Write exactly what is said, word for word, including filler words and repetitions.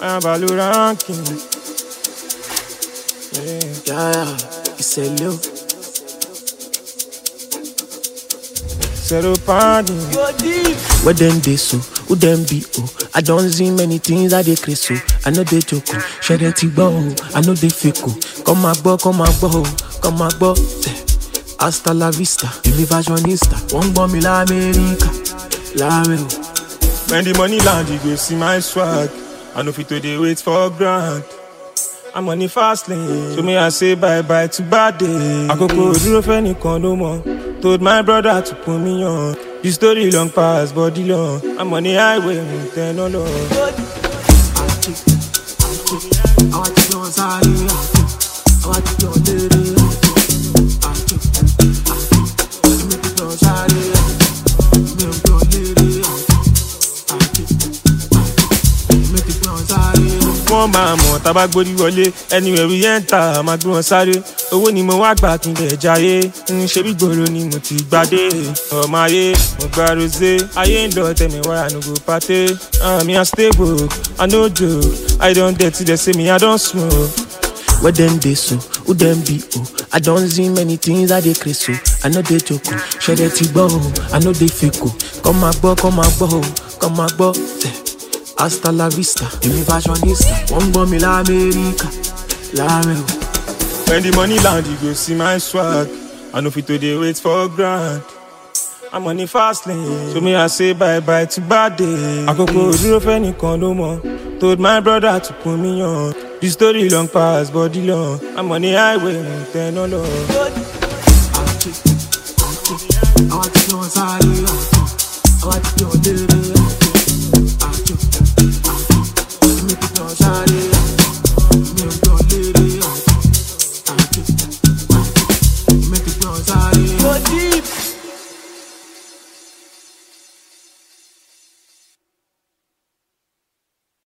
I'm value ranking. Yeah, yeah, it's a low. Zero pardon. Where them they so, who them be oh. I don't see many things that they crazy so. I know they joke, share that bow. I know they fake oh. Come my boy, come my boy, come my boy. Hasta la vista, emi fashionista. One bomb la America, la America. When the money land, you go see my swag. I know fit to dey wait for grant. I'm on the fast lane, so me I say bye bye to bad day. Akoko dúró fẹ́nìkan ló mọ̀. Told my brother to put me on. The story long past body long. I'm on the highway, me ten all on. I want to go inside you. I want to go lady. I make it go inside you. Make it go lady. Make it go inside you. Wọ́n máa mọ̀ tábà gbórí wọlé. Anywhere we enter, máa gbé wọn sáré. Owó ni mo wá gbà kí n lè jayé. Ń ṣe bí gbòòrò ni mo ti gbadé. Ọmọ ayé, mo gba rosé. Ayé ń lọ tẹ̀mí wá, I no go party. Ah, me I stay broke, I no joke. I don dirty, they say me I don smoke. Where them they so, who them be oh. I don't see many things that they crazy so. I know they joke, share that bow. I know they fake oh. Come my boy, come my boy, come my boy. Hasta la vista, emi fashionista. One bomb la America, la America. When the money land, you go see my swag. I know fit to dey wait for grant. I'm on the fast lane, so me I say bye bye to bad day. Akoko dúró fẹ́nìkan ló mọ̀. Told my brother to put me on. The story long past body long. I'm on the highway, me ten all on.